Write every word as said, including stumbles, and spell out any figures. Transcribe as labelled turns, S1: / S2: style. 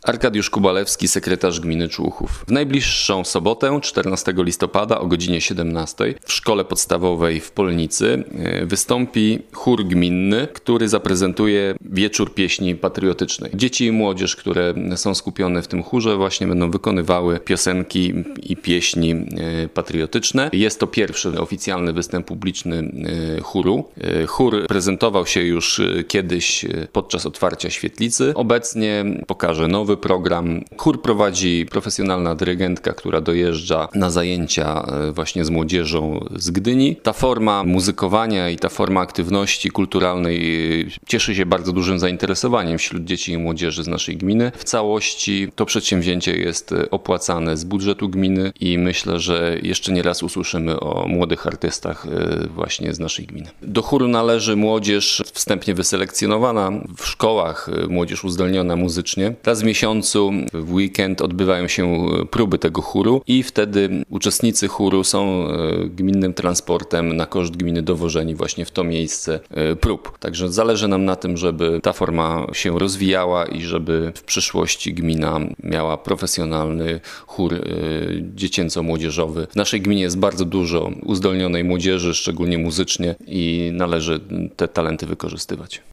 S1: Arkadiusz Kubalewski, sekretarz gminy Człuchów. W najbliższą sobotę, czternastego listopada o godzinie siedemnastej w szkole podstawowej w Polnicy wystąpi chór gminny, który zaprezentuje wieczór pieśni patriotycznej. Dzieci i młodzież, które są skupione w tym chórze, właśnie będą wykonywały piosenki i pieśni patriotyczne. Jest to pierwszy oficjalny występ publiczny chóru. Chór prezentował się już kiedyś podczas otwarcia świetlicy. Obecnie pokaże nowy program. Chór prowadzi profesjonalna dyrygentka, która dojeżdża na zajęcia właśnie z młodzieżą z Gdyni. Ta forma muzykowania i ta forma aktywności kulturalnej cieszy się bardzo dużym zainteresowaniem wśród dzieci i młodzieży z naszej gminy. W całości to przedsięwzięcie jest opłacane z budżetu gminy i myślę, że jeszcze nie raz usłyszymy o młodych artystach właśnie z naszej gminy. Do chóru należy młodzież wstępnie wyselekcjonowana w szkołach, młodzież uzdolniona muzycznie. Raz w miesiącu w weekend odbywają się próby tego chóru i wtedy uczestnicy chóru są gminnym transportem na koszt gminy dowożeni właśnie w to miejsce prób. Także zależy nam na tym, żeby ta forma się rozwijała i żeby w przyszłości gmina miała profesjonalny chór dziecięco-młodzieżowy. W naszej gminie jest bardzo dużo uzdolnionej młodzieży, szczególnie muzycznie, i należy te talenty wykorzystywać.